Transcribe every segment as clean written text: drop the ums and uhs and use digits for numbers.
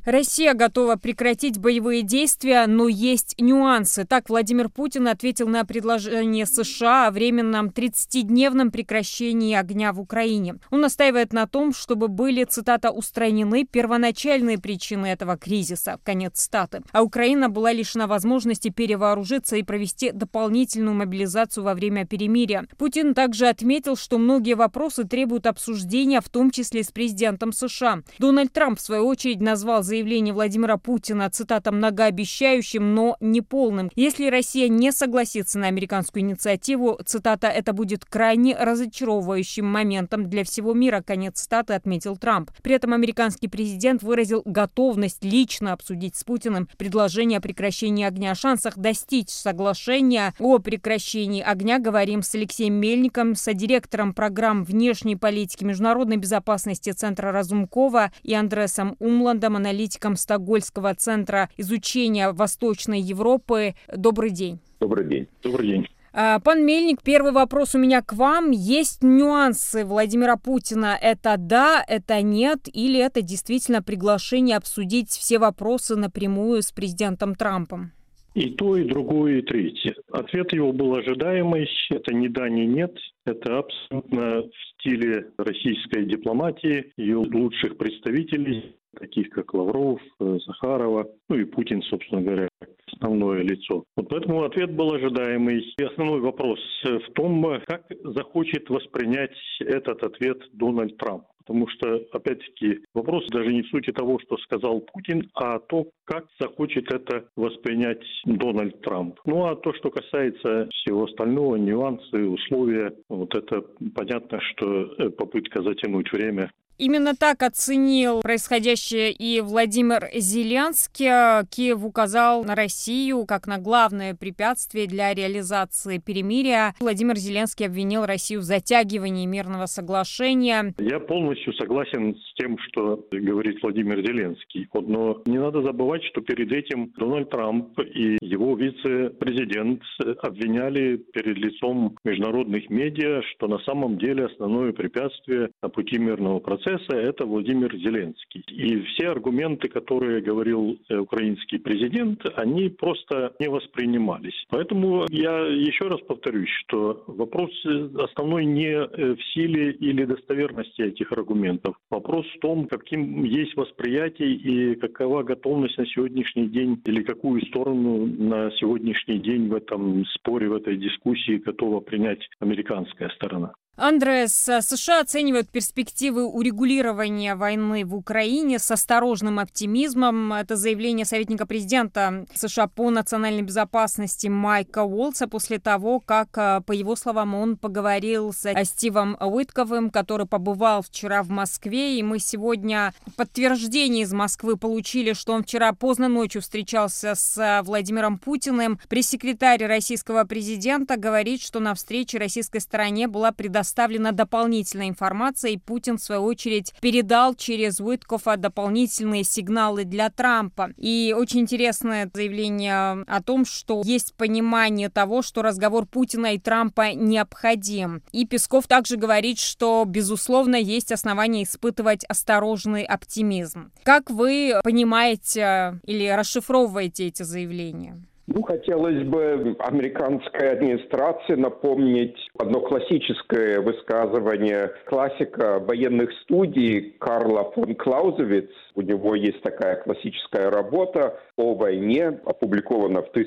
Россия готова прекратить боевые действия, но есть нюансы. Так Владимир Путин ответил на предложение США о временном 30-дневном прекращении огня в Украине. Он настаивает на том, чтобы были, цитата, устранены первоначальные причины этого кризиса, конец цитаты. А Украина была лишена возможности перевооружиться и провести дополнительную мобилизацию во время перемирия. Путин также отметил, что многие вопросы требуют обсуждения, в том числе с президентом США. Дональд Трамп, в свою очередь, назвал заявление Владимира Путина, цитата, многообещающим, но неполным. Если Россия не согласится на американскую инициативу, цитата, это будет крайне разочаровывающим моментом для всего мира, конец цитаты, отметил Трамп. При этом американский президент выразил готовность лично обсудить с Путиным предложение о прекращении огня. О шансах достичь соглашения о прекращении огня говорим с Алексеем Мельником, содиректором программ внешней политики международной безопасности Центра Разумкова, и Андреасом Умландом, аналитиком Стокгольмского центра изучения Восточной Европы. Добрый день. Добрый день. Добрый день. Пан Мельник, первый вопрос у меня к вам. Есть нюансы Владимира Путина? Это да, это нет? Или это действительно приглашение обсудить все вопросы напрямую с президентом Трампом? И то, и другое, и третье. Ответ его был ожидаемый. Это ни да, ни нет. Это абсолютно в стиле российской дипломатии, ее лучших представителей, таких как Лавров, Захарова, ну и Путин, собственно говоря, основное лицо. Вот поэтому ответ был ожидаемый. И основной вопрос в том, как захочет воспринять этот ответ Дональд Трамп. Потому что, опять-таки, вопрос даже не в сути того, что сказал Путин, а то, как захочет это воспринять Дональд Трамп. Ну а то, что касается всего остального, нюансы, условия, вот это понятно, что попытка затянуть время. Именно так оценил происходящее и Владимир Зеленский. Киев указал на Россию как на главное препятствие для реализации перемирия. Владимир Зеленский обвинил Россию в затягивании мирного соглашения. Я полностью согласен с тем, что говорит Владимир Зеленский. Но не надо забывать, что перед этим Дональд Трамп и его вице-президент обвиняли перед лицом международных медиа, что на самом деле основное препятствие на пути мирного процесса это Владимир Зеленский. И все аргументы, которые говорил украинский президент, они просто не воспринимались. Поэтому я еще раз повторюсь, что вопрос основной не в силе или достоверности этих аргументов. Вопрос в том, каким есть восприятие и какова готовность на сегодняшний день или какую сторону на сегодняшний день в этом споре, в этой дискуссии готова принять американская сторона. Андреас, США оценивают перспективы урегулирования войны в Украине с осторожным оптимизмом. Это заявление советника президента США по национальной безопасности Майка Уолтса после того, как, по его словам, он поговорил с Стивом Уитковым, который побывал вчера в Москве. И мы сегодня подтверждение из Москвы получили, что он вчера поздно ночью встречался с Владимиром Путиным. Пресс-секретарь российского президента говорит, что на встрече российской стороне была предоставлена дополнительная информация, и Путин, в свою очередь, передал через Уиткова дополнительные сигналы для Трампа. И очень интересное заявление о том, что есть понимание того, что разговор Путина и Трампа необходим. И Песков также говорит, что, безусловно, есть основания испытывать осторожный оптимизм. Как вы понимаете или расшифровываете эти заявления? Хотелось бы американской администрации напомнить одно классическое высказывание классика военных студий Карла фон Клаузевиц. У него есть такая классическая работа о войне, опубликована в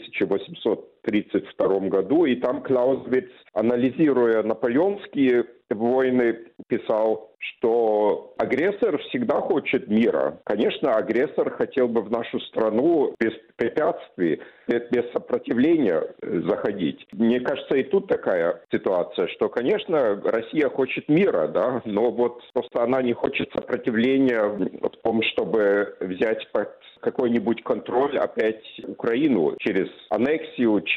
1832 году, и там Клаузевиц, анализируя наполеонские войны, писал, что агрессор всегда хочет мира. Конечно, агрессор хотел бы в нашу страну без препятствий, без сопротивления заходить. Мне кажется, и тут такая ситуация, что, конечно, Россия хочет мира, да, но вот просто она не хочет сопротивления в том, чтобы взять под какой-нибудь контроль опять Украину через аннексию,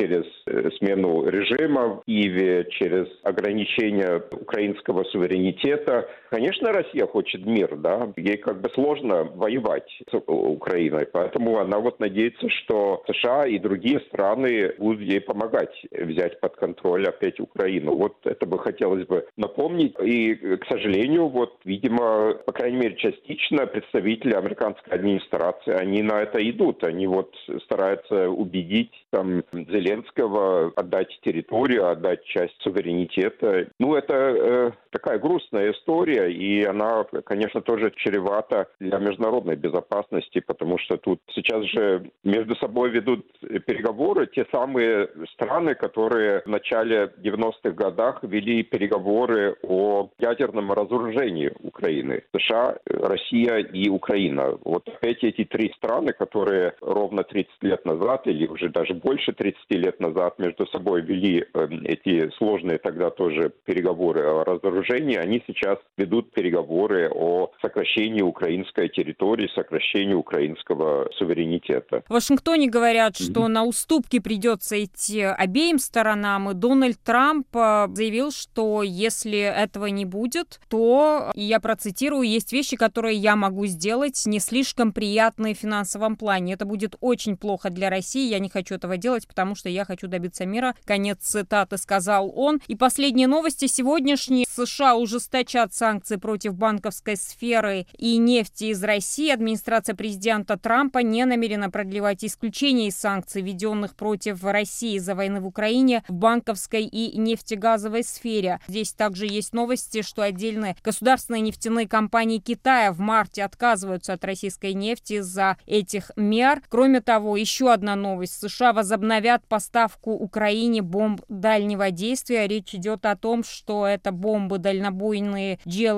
через смену режима в Киеве, через ограничение украинского суверенитета. Конечно, Россия хочет мир, да, ей как бы сложно воевать с Украиной, поэтому она вот надеется, что США и другие страны будут ей помогать взять под контроль опять Украину. Вот это бы хотелось бы напомнить. И, к сожалению, вот, видимо, по крайней мере, частично представители американской администрации, они на это идут. Они вот стараются убедить там Зеленского отдать территорию, отдать часть суверенитета. Ну, это такая грустная история, и она, конечно, тоже чревата для международной безопасности, потому что тут сейчас же между собой ведут переговоры те самые страны, которые в начале 90-х годах вели переговоры о ядерном разоружении Украины. США, Россия и Украина. Вот опять эти три страны, которые ровно 30 лет назад или уже даже больше 30 лет назад между собой вели эти сложные тогда тоже переговоры о разоружении, они сейчас ведут переговоры о сокращении украинской территории, сокращении украинского суверенитета. В Вашингтоне говорят, что на уступки придется идти обеим сторонам, и Дональд Трамп заявил, что если этого не будет, то, и я процитирую, есть вещи, которые я могу сделать, не слишком приятные в финансовом плане. Это будет очень плохо для России, я не хочу этого делать, потому что я хочу добиться мира. Конец цитаты, сказал он. И последние новости сегодняшние. США ужесточат санкции против банковской сферы и нефти из России. Администрация президента Трампа не намерена продлевать исключение из санкций, введенных против России из-за войны в Украине, в банковской и нефтегазовой сфере. Здесь также есть новости, что отдельные государственные нефтяные компании Китая в марте отказываются от российской нефти из-за этих мер. Кроме того, еще одна новость. США возобновят поставку Украине бомб дальнего действия. Речь идет о том, что это бомбы дальнобойные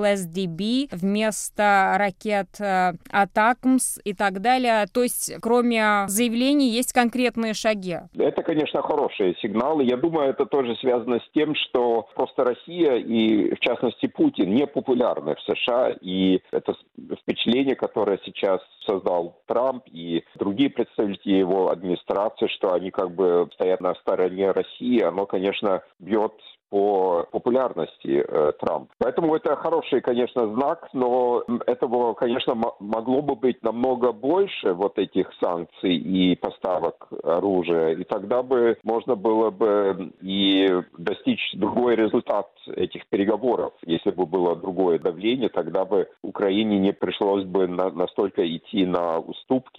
GLSDB вместо ракет ATACMS и так далее. То есть, кроме заявлений, есть конкретные шаги. Это, конечно, хорошие сигналы. Я думаю, это тоже связано с тем, что просто Россия и, в частности, Путин не популярны в США. И это впечатление, которое сейчас создал Трамп и другие представители его администрации, что они как бы стоят на стороне России, оно, конечно, бьет по популярности Трампа. Поэтому это хороший, конечно, знак, но этого, конечно, могло бы быть намного больше вот этих санкций и поставок оружия, и тогда бы можно было бы и достичь другой результат этих переговоров. Если бы было другое давление, тогда бы Украине не пришлось бы настолько идти на уступки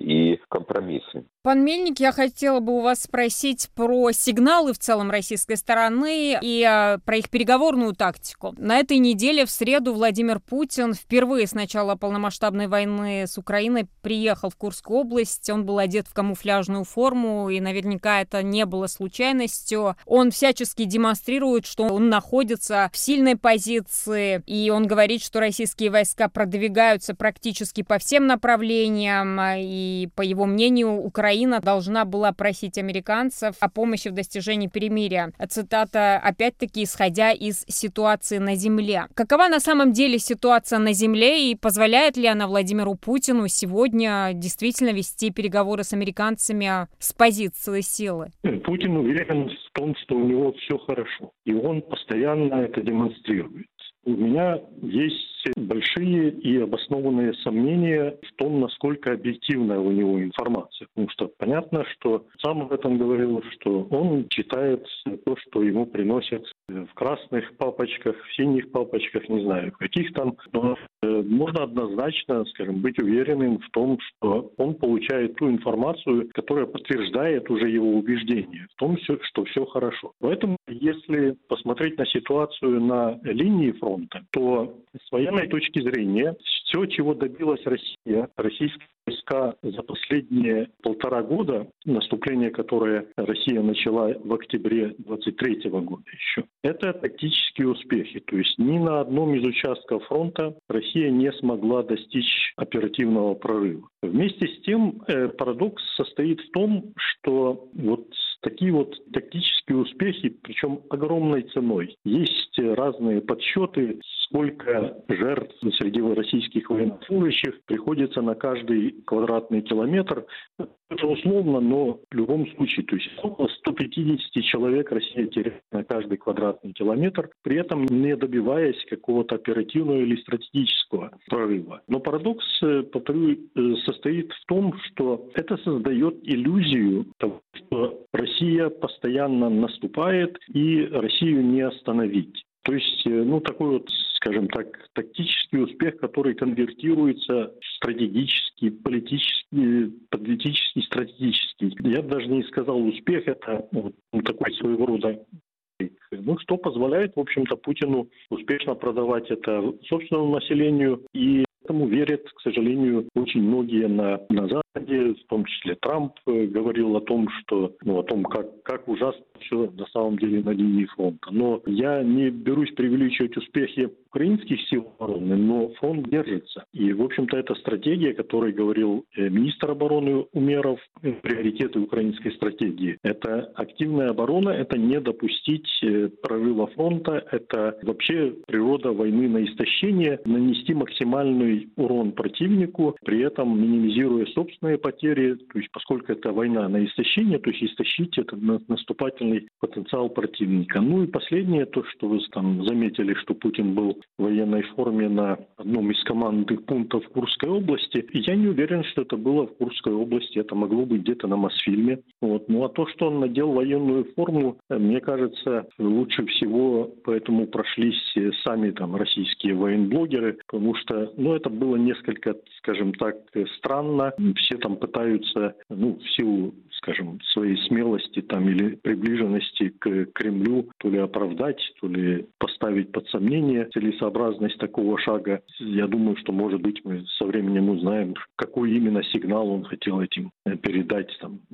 и компромиссы. Пан Мельник, я хотела бы у вас спросить про сигналы в целом российской стороны и про их переговорную тактику. На этой неделе, в среду, Владимир Путин впервые с начала полномасштабной войны с Украиной приехал в Курскую область. Он был одет в камуфляжную форму, и наверняка это не было случайностью. Он всячески демонстрирует, что он находится в сильной позиции, и он говорит, что российские войска продвигаются практически по всем направлениям, и, по его мнению, Украина должна была просить американцев о помощи в достижении перемирия. Цитата, опять-таки, исходя из ситуации на земле. Какова на самом деле ситуация на земле и позволяет ли она Владимиру Путину сегодня действительно вести переговоры с американцами с позиции силы? Путин уверен в том, что у него все хорошо, и он постоянно это демонстрирует. У меня есть большие и обоснованные сомнения в том, насколько объективна у него информация. Потому что понятно, что сам об этом говорил, что он читает то, что ему приносят в красных папочках, в синих папочках, не знаю, каких там. Но можно однозначно, скажем, быть уверенным в том, что он получает ту информацию, которая подтверждает уже его убеждение в том, что все хорошо. Поэтому, если посмотреть на ситуацию на линии фронта, то с военной точки зрения все, чего добилась Россия, российские войска за последние 1,5 года, наступление, которое Россия начала в октябре 2023 года еще, это тактические успехи. То есть ни на одном из участков фронта Россия не смогла достичь оперативного прорыва. Вместе с тем парадокс состоит в том, что вот такие вот тактические успехи, причем огромной ценой. Есть разные подсчеты, сколько жертв среди российских военнослужащих приходится на каждый квадратный километр. Это условно, но в любом случае, то есть около 150 человек Россия теряет на каждый квадратный километр, при этом не добиваясь какого-то оперативного или стратегического прорыва. Но парадокс, повторю, состоит в том, что это создает иллюзию того, что Россия постоянно наступает и Россию не остановить. То есть, такой вот, скажем так, тактический успех, который конвертируется в стратегический, политический, стратегический. Я бы даже не сказал успех, это такой своего рода, что позволяет, в общем-то, Путину успешно продавать это собственному населению, и этому верят, к сожалению, очень многие на Западе, в том числе Трамп говорил о том, что, как ужасно все на самом деле на линии фронта. Но я не берусь преувеличивать успехи украинских сил обороны, но фронт держится. И, в общем-то, эта стратегия, о которой говорил министр обороны Умеров, приоритеты украинской стратегии. Это активная оборона, это не допустить прорыва фронта, это вообще природа войны на истощение, нанести максимальный урон противнику, при этом минимизируя собственные потери, то есть поскольку это война на истощение, то есть истощить этот наступательный потенциал противника. И последнее, то, что вы там заметили, что Путин был в военной форме на одном из командных пунктов в Курской области. Я не уверен, что это было в Курской области, это могло быть где-то на Мосфильме. А то, что он надел военную форму, мне кажется, лучше всего поэтому прошлись сами там российские военблогеры, потому что, это было несколько, скажем так, странно. Все там пытаются, в силу, скажем, своей смелости там или приближенности к Кремлю, то ли оправдать, то ли поставить под сомнение целесообразность такого шага. Я думаю, что, может быть, мы со временем узнаем, какой именно сигнал он хотел этим передать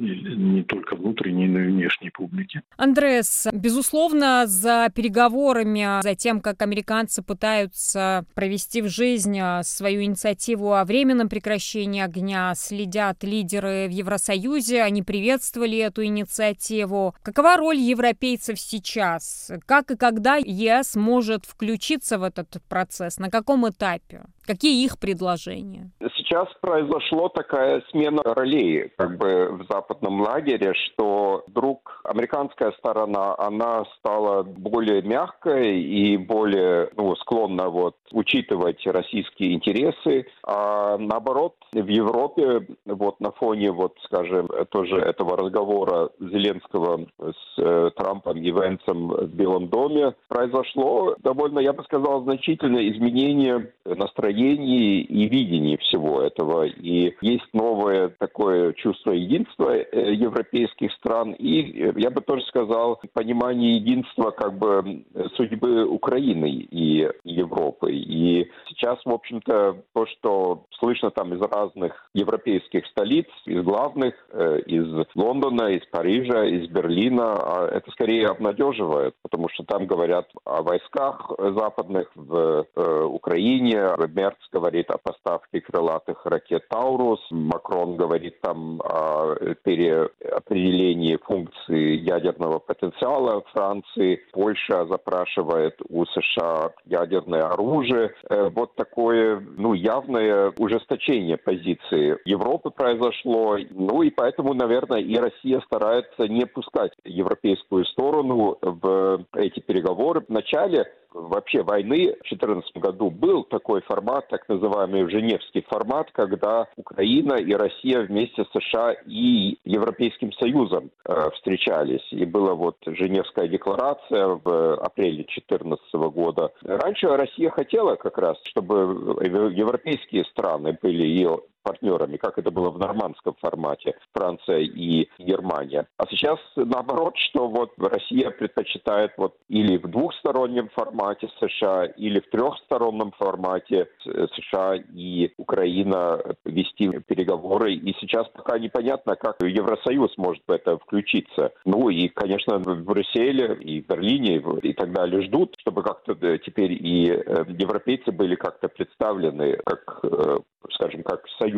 не только внутренней, но и внешней публике. Андреас, безусловно, за переговорами, за тем, как американцы пытаются провести в жизнь свою инициативу о временном прекращении огня, следят лидеры в Евросоюзе, они приветствовали эту инициативу. Какова роль европейцев сейчас? Как и когда ЕС может включиться в этот процесс? На каком этапе? Какие их предложения? Сейчас произошла такая смена ролей в западном лагере, что вдруг американская сторона, она стала более мягкой и более склонна учитывать российские интересы, а наоборот в Европе на фоне тоже этого разговора Зеленского с Трампом и Венсом в Белом доме произошло довольно, я бы сказал, значительное изменение настроения и видении всего этого. И есть новое такое чувство единства европейских стран и, я бы тоже сказал, понимание единства судьбы Украины и Европы. И сейчас, в общем-то, то, что слышно там из разных европейских столиц, из главных, из Лондона, из Парижа, из Берлина, это скорее обнадеживает, потому что там говорят о войсках западных в Украине. Мерц говорит о поставке крылатых ракет «Таурус». Макрон говорит там о переопределении функции ядерного потенциала Франции. Польша запрашивает у США ядерное оружие. Такое, явное ужесточение позиции Европы произошло. И поэтому, наверное, и Россия старается не пускать европейскую сторону в эти переговоры. В начале вообще войны в 2014 году был такой формат, так называемый Женевский формат, когда Украина и Россия вместе с США и Европейским Союзом встречались. И была Женевская декларация в апреле 2014 года. Раньше Россия хотела как раз, чтобы европейские страны были ее партнерами, как это было в нормандском формате, Франция и Германия. А сейчас наоборот, что Россия предпочитает или в двухстороннем формате США, или в трехстороннем формате США и Украина вести переговоры. И сейчас пока непонятно, как Евросоюз может в это включиться. И, конечно, в Брюсселе и в Берлине и так далее ждут, чтобы как-то теперь и европейцы были как-то представлены как союз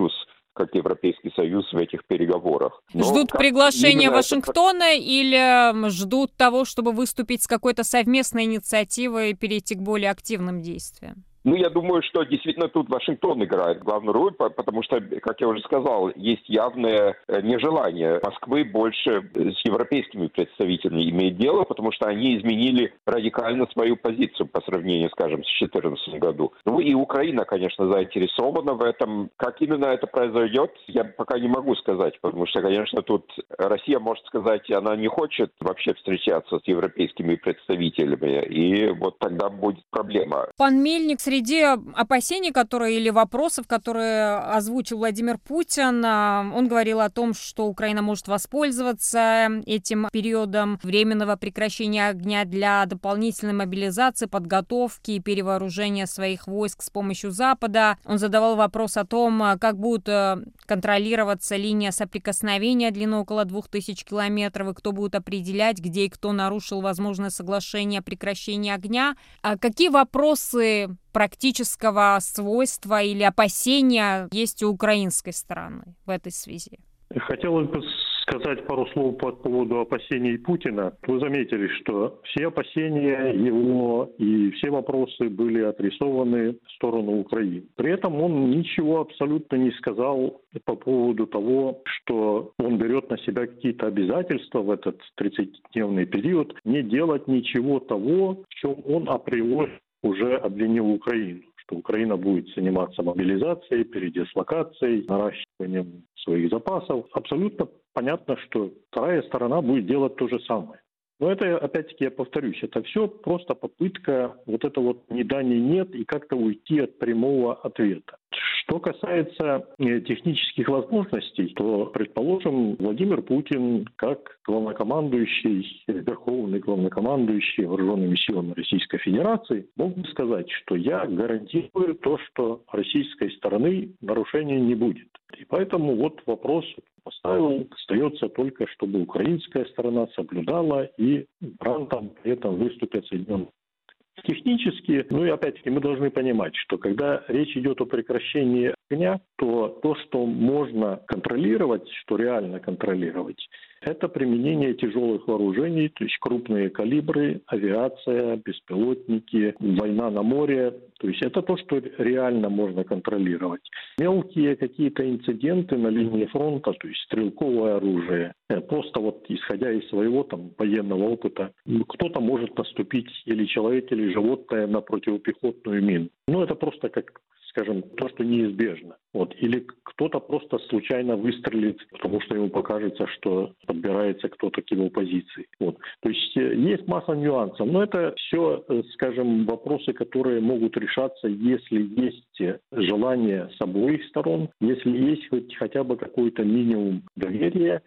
как Европейский Союз в этих переговорах. Ждут приглашения Вашингтона или ждут того, чтобы выступить с какой-то совместной инициативой и перейти к более активным действиям? Я думаю, что действительно тут Вашингтон играет главную роль, потому что, как я уже сказал, есть явное нежелание Москвы больше с европейскими представителями иметь дело, потому что они изменили радикально свою позицию по сравнению, скажем, с 2014 году. И Украина, конечно, заинтересована в этом. Как именно это произойдет, я пока не могу сказать, потому что, конечно, тут Россия может сказать, она не хочет вообще встречаться с европейскими представителями, и вот тогда будет проблема. Пан Мельник, среди опасений, или вопросов, которые озвучил Владимир Путин, он говорил о том, что Украина может воспользоваться этим периодом временного прекращения огня для дополнительной мобилизации, подготовки и перевооружения своих войск с помощью Запада. Он задавал вопрос о том, как будет контролироваться линия соприкосновения длиной около 2000 километров, и кто будет определять, где и кто нарушил возможное соглашение о прекращении огня. Какие вопросы практического свойства или опасения есть у украинской стороны в этой связи? Хотелось бы сказать пару слов по поводу опасений Путина. Вы заметили, что все опасения его и все вопросы были адресованы в сторону Украины. При этом он ничего абсолютно не сказал по поводу того, что он берет на себя какие-то обязательства в этот 30-дневный период не делать ничего того, в чем он априори уже обвинил Украину, что Украина будет заниматься мобилизацией, передислокацией, наращиванием своих запасов. Абсолютно понятно, что вторая сторона будет делать то же самое. Но это, опять-таки, я повторюсь, это все просто попытка ни да, ни нет и как-то уйти от прямого ответа. Что касается технических возможностей, то, предположим, Владимир Путин, как главнокомандующий, верховный главнокомандующий вооруженными силами Российской Федерации, мог бы сказать, что я гарантирую то, что российской стороны нарушений не будет. И поэтому вопрос поставил, остается только, чтобы украинская сторона соблюдала и гарантом при этом выступят Соединенные Штаты. Технически, и опять-таки мы должны понимать, что когда речь идет о прекращении огня, то что можно контролировать, что реально контролировать, это применение тяжелых вооружений, то есть крупные калибры, авиация, беспилотники, война на море. То есть это то, что реально можно контролировать. Мелкие какие-то инциденты на линии фронта, то есть стрелковое оружие, просто исходя из своего военного опыта, кто-то может наступить или человек, или животное на противопехотную мину. Это просто скажем, то, что неизбежно. Или кто-то просто случайно выстрелит, потому что ему покажется, что подбирается кто-то к его позиции. То есть есть масса нюансов. Но это все, скажем, вопросы, которые могут решаться, если есть желание с обоих сторон, если есть хотя бы какой-то минимум доверия,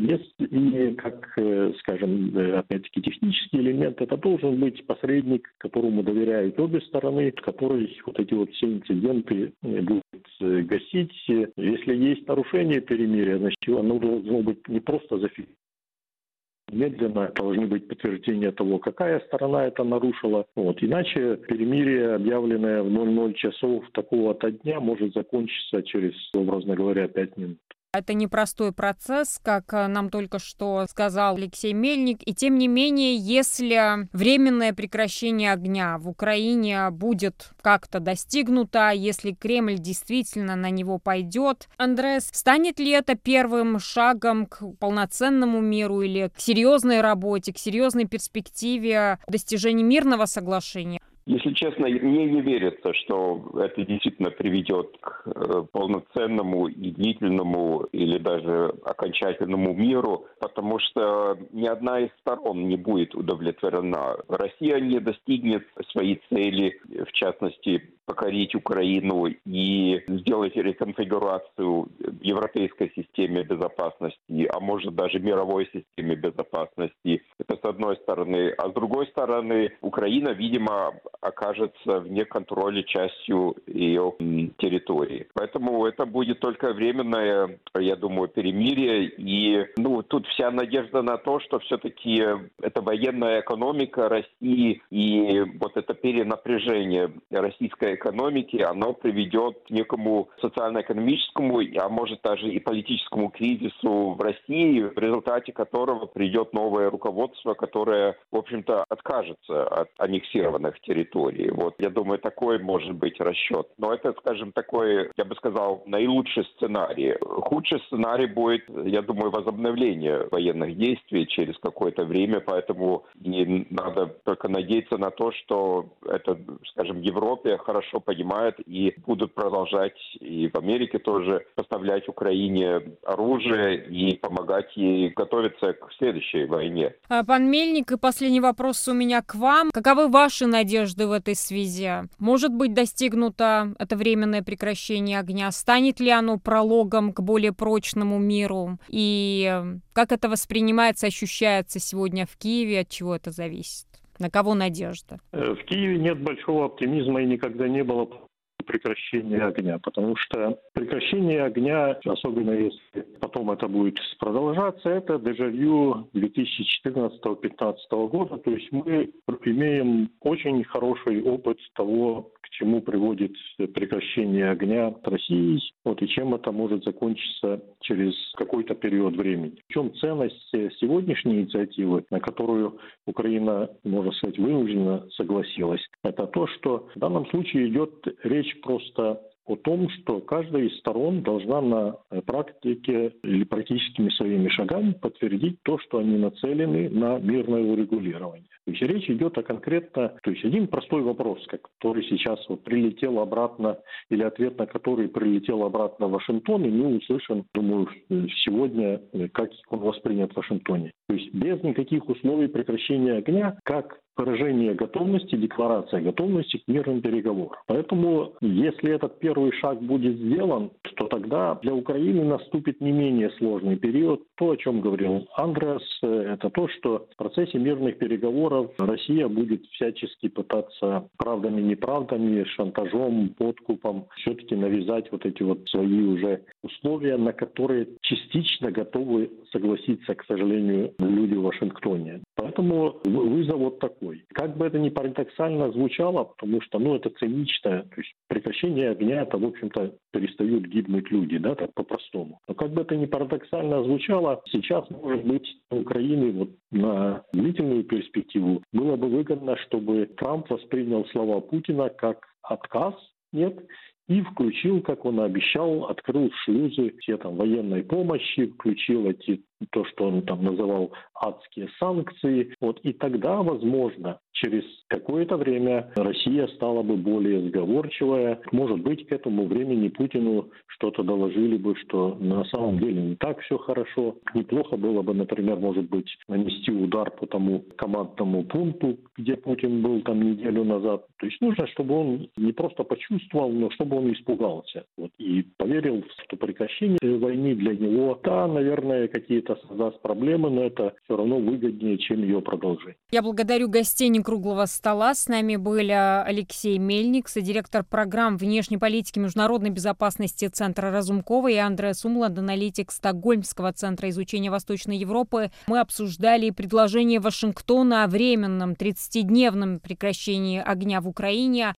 и как, скажем, опять-таки технический элемент, это должен быть посредник, которому доверяют обе стороны, который эти все инциденты будет гасить. Если есть нарушение перемирия, значит, оно должно быть не просто зафиксировано. Медленно должны быть подтверждения того, какая сторона это нарушила. Иначе перемирие, объявленное в 00 часов такого-то дня, может закончиться через, образно говоря, 5 минут. Это непростой процесс, как нам только что сказал Алексей Мельник. И тем не менее, если временное прекращение огня в Украине будет как-то достигнуто, если Кремль действительно на него пойдет, Андрес, станет ли это первым шагом к полноценному миру или к серьезной работе, к серьезной перспективе достижения мирного соглашения? Если честно, мне не верится, что это действительно приведет к полноценному и длительному или даже окончательному миру, потому что ни одна из сторон не будет удовлетворена. Россия не достигнет своей цели, в частности, покорить Украину и сделать реконфигурацию в европейской системе безопасности, а может даже мировой системе безопасности. Это с одной стороны. А с другой стороны, Украина, видимо, окажется вне контроля частью ее территории. Поэтому это будет только временное, я думаю, перемирие. И тут вся надежда на то, что все-таки эта военная экономика России и вот это перенапряжение российской экономики, оно приведет к некому социально-экономическому, а может даже и политическому кризису в России, в результате которого придет новое руководство, которое, в общем-то, откажется от аннексированных территорий. Вот, я думаю, такой может быть расчет. Но это, скажем, такой, я бы сказал, наилучший сценарий. Худший сценарий будет, я думаю, возобновление военных действий через какое-то время, поэтому не надо только надеяться на то, что это, скажем, в Европе хорошо понимают и будут продолжать и в Америке тоже поставлять Украине оружие и помогать ей готовиться к следующей войне. Пан Мельник, и последний вопрос у меня к вам. Каковы ваши надежды в этой связи? Может быть достигнуто это временное прекращение огня? Станет ли оно прологом к более прочному миру? И как это воспринимается, ощущается сегодня в Киеве? От чего это зависит? На кого надежда? В Киеве нет большого оптимизма и никогда не было прекращения огня, потому что прекращение огня, особенно если потом это будет продолжаться, это дежавю 2014-2015 года. То есть мы имеем очень хороший опыт того, к чему приводит прекращение огня в России, и чем это может закончиться через какой-то период времени. В чем ценность сегодняшней инициативы, на которую Украина, можно сказать, вынужденно согласилась, это то, что в данном случае идет речь просто о том, что каждая из сторон должна на практике или практическими своими шагами подтвердить то, что они нацелены на мирное урегулирование. То есть речь идет о конкретно, то есть один простой вопрос, который сейчас прилетел обратно, или ответ на который прилетел обратно в Вашингтон, и мы услышим, думаю, сегодня, как он воспринят в Вашингтоне. То есть без никаких условий прекращения огня, как выражение готовности, декларация готовности к мирным переговорам. Поэтому, если этот первый шаг будет сделан, то тогда для Украины наступит не менее сложный период. То, о чем говорил Андреас, это то, что в процессе мирных переговоров Россия будет всячески пытаться правдами-неправдами, шантажом, подкупом все-таки навязать эти свои уже условия, на которые частично готовы согласиться, к сожалению, люди в Вашингтоне. Поэтому вызов такой. Как бы это ни парадоксально звучало, потому что, это цинично, то есть прекращение огня, это, в общем-то, перестают гибнуть люди, так по-простому. Но как бы это ни парадоксально звучало, сейчас, может быть, Украине на длительную перспективу было бы выгодно, чтобы Трамп воспринял слова Путина как отказ, и включил, как он обещал, открыл шлюзы все военной помощи, включил то, что он называл адские санкции. И тогда, возможно, через какое-то время Россия стала бы более сговорчивая. Может быть, к этому времени Путину что-то доложили бы, что на самом деле не так все хорошо. Неплохо было бы, например, может быть, нанести удар по тому командному пункту, где Путин был неделю назад. То есть нужно, чтобы он не просто почувствовал, но чтобы он испугался. И поверил, что прекращение войны для него, наверное, какие-то создаст проблемы, но это все равно выгоднее, чем ее продолжение. Я благодарю гостей «Круглого стола». С нами были Алексей Мельник, содиректор программ внешней политики и международной безопасности Центра Разумкова, и Андреас Умланд, аналитик Стокгольмского центра изучения Восточной Европы. Мы обсуждали предложение Вашингтона о временном 30-дневном прекращении огня в Украине.